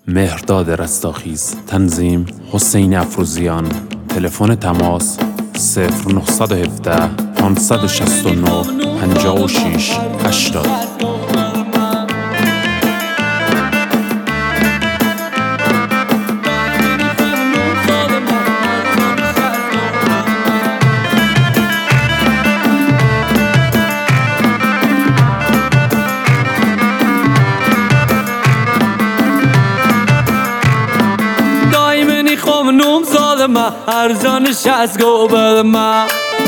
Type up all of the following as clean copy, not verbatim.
مهرداد رستاخیز. تنظیم حسین افروزیان. تلفن تماس 0917 569 56 80. نوم سالما هر جانش از گوبر ما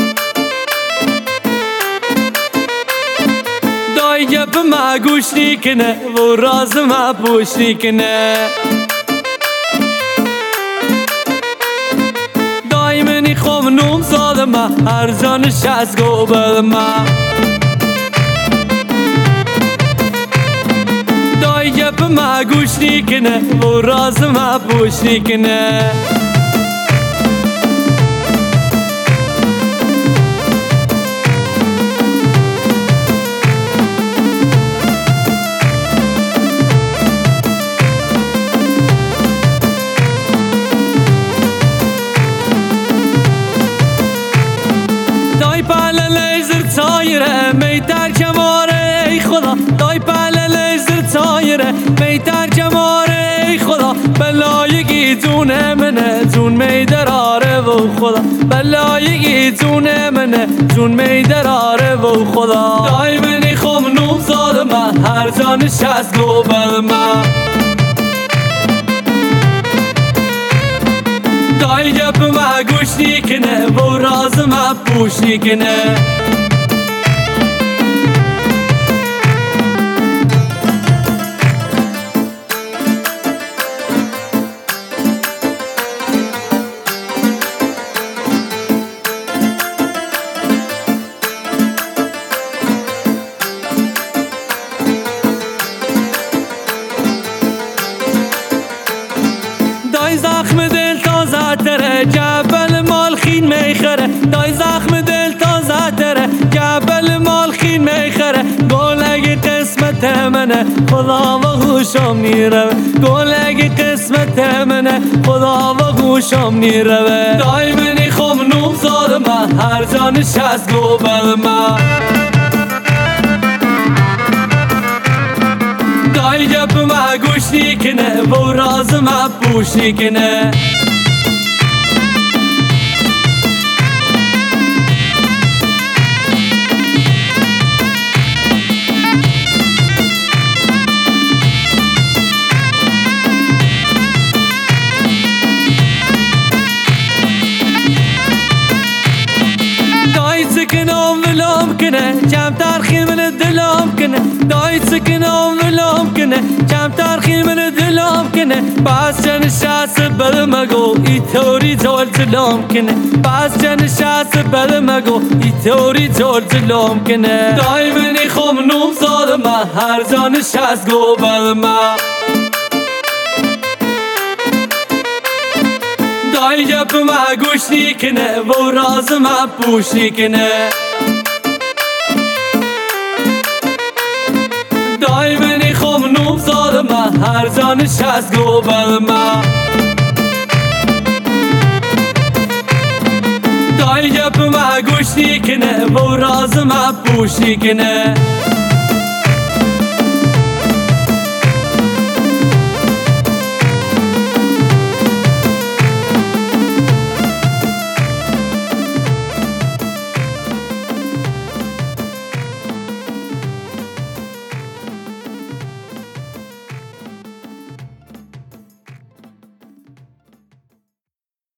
دای گپ ما گوش نیکنه و راز ما پوش نیکنه دای منی خوم نوم سالما هر جانش از گوبر ما دای گپ ما گوش نیکنه و راز ما پوش نیکنه دای پاله لیزر تایره میتر کماره ای خدا دای پاله لیزر تایره میتر کماره ای خدا بلایگی جونه منه جون میدراره و خدا بلایگی جونه منه جون میدراره و خدا دای منی خوم نوم سالما هر جانش از گوبر ما دای گپ ما گوش نیکنه و راز ما پوش نیکنه دای زخم دل تازه تره جبل مال خین میخره دای زخم دل تازه تره جبل مال خین میخره گلگ قسمت منه خدا و گوشم نیره گلگ قسمت منه خدا و گوشم نیره دای منی خوم نوم سالما هر جانش از گوبر ما دای گپ ما گوش نیکنه و راز ما پوش نیکنه دای سکنم ولام کنه کم ترخی من دلام کنه دای سکنم ولام کنه کم ترخی من دلام کنه باز جنشاس برمگو ای توری زول جلام کنه باز جنشاس برمگو ای توری زول جلام کنه دای منی خوم نوم سالما هر جانش از گوبر ما دای گپ ما گوش نیکنه و راز ما پوش نیکنه دای منی خوم نوم سالما هر جانش از گوبر ما دای گپ ما گوش نیکنه و راز ما پوش نیکنه